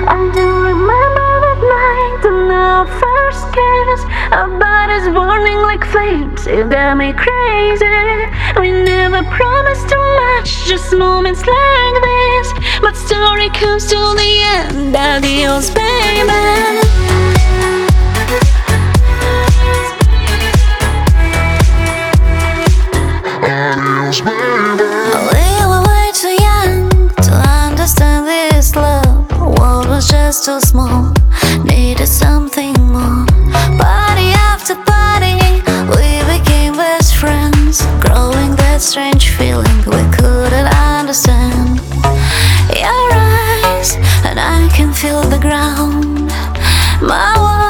I do remember that night and our first kiss. Our bodies burning like flames, you got me crazy. We never promised too much, just moments like this. But story comes to the end, adios baby. We were way too young to understand this love. The world was just too small, needed something more. Party after party, we became best friends, growing that strange feeling we couldn't understand. Your eyes, and I can feel the ground. My